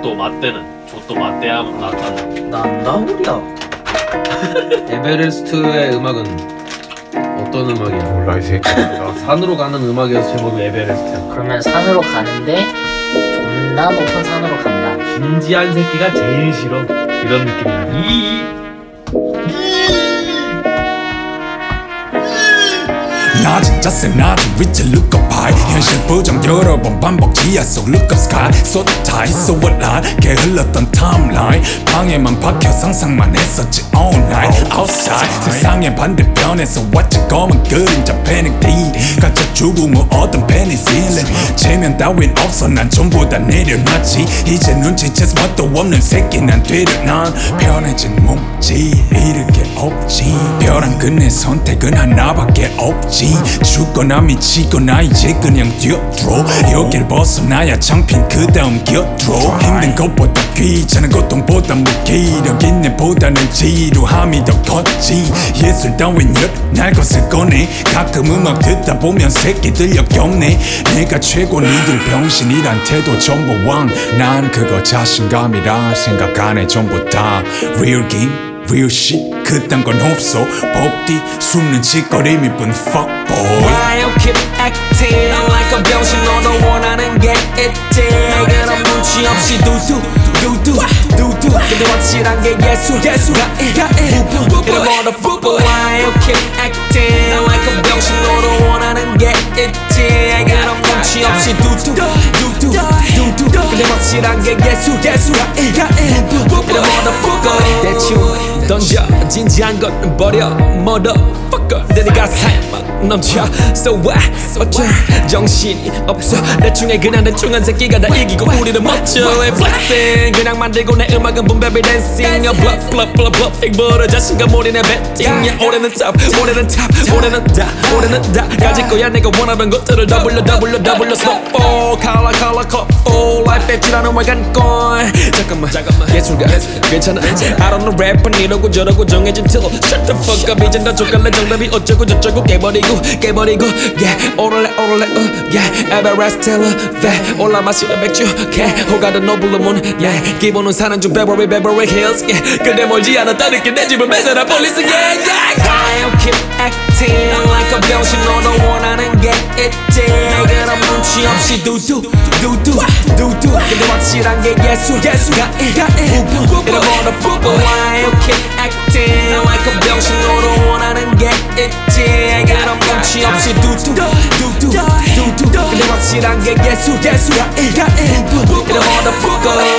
족도 맞대는 족도 맞대야만 나타나. 난 나물이야. 에베레스트의 음악은 어떤 음악이야? 몰라 이 새끼야. 산으로 가는 음악이어서 제목이 에베레스트야. 그러면 산으로 가는데 존나 높은 산으로 간다. 진지한 새끼가 제일 싫어. 이런 느낌이야. 나 진짜 쎄나도 위치 look up high 현실 부정 여러 번 반복 지하 속 look up sky so tight so alive 개 흘렀던 timeline 방에만 박혀 상상만 했었지 all night outside 세상의 반대편에서 왔지 검은 그림자 패닉 D 가짜 죽음을 얻은 페니실린 체면 따윈 없어 난 전부 다 내려놨지 이제 눈치채서 맛도 없는 새끼 난 뒤를 난 편해진 몸지 잃을 게 없지 벼랑 끝내 선택은 하나밖에 없지 죽거나 미치거나 이제 그냥 뛰어들어 여길 벗어나야 창핀 그 다음 곁으로 힘든 것보다 귀찮은 고통보다 무기력 있네 보다는 지루함이 더 컸지 예술 따윈 날 것을 꺼내 가끔 음악 듣다 보면 새끼들 역겹네 내가 최고 니들 병신이란 태도 전부 왕 난 그거 자신감이라 생각 안 해 전부 다 real game real shit 그딴 건 없어 법디 숨는 짓거림이뿐 fuckboy Why you keep acting like a 병신 너도 원하는 게 있지 그런 눈치 없이 두두 근데 확실한 게 예술가 이런 motherfucker Why you keep acting like a 병신 너도 원하는 게 있지 그런 눈치 없이 두두 근데 확실한 게 예술가 이런 motherfucker 대충 던져 진지한 건 버려 motherfucker 내 가사에 막 넘쳐 so what 어째 정신이 없어 대충해 그냥 대충한 새끼가 다 이기고 우리는 멋져 flexing 그냥 만들고 내 음악은 분배비 dancing bluff 빅보르 자신감 올인해 betting 올해는 top 올해는 다 가질 거야 내가 원하는 것들을 다 불러 snowball color oh life 앱지라는 월간권 잠깐만 예술가 괜찮아 I don't know 랩은 이러고 저러고 정해진 till shut the fuck up 이젠 다 족갈래 정답이 어쩌고 저쩌고 깨버리고 yeah 오를래 yeah Everest elevate 올라 마시는 맥주 yeah 호가든 노블러 문 yeah 기본은 사는 중 Beverly Hills yeah 근데 멀지 않았다 느껴 내 집은 매사라 police yeah Why you keep acting like a 병신 너도 원하는 게 있지 그런 눈치 없이 두두 근데 확실한 게 예술가 이런 motherfucker Why you keep acting like a 병신 너도 원하는 게 있지 그런 눈치 없이 두두 근데 확실한 게 예술가 이런 motherfucker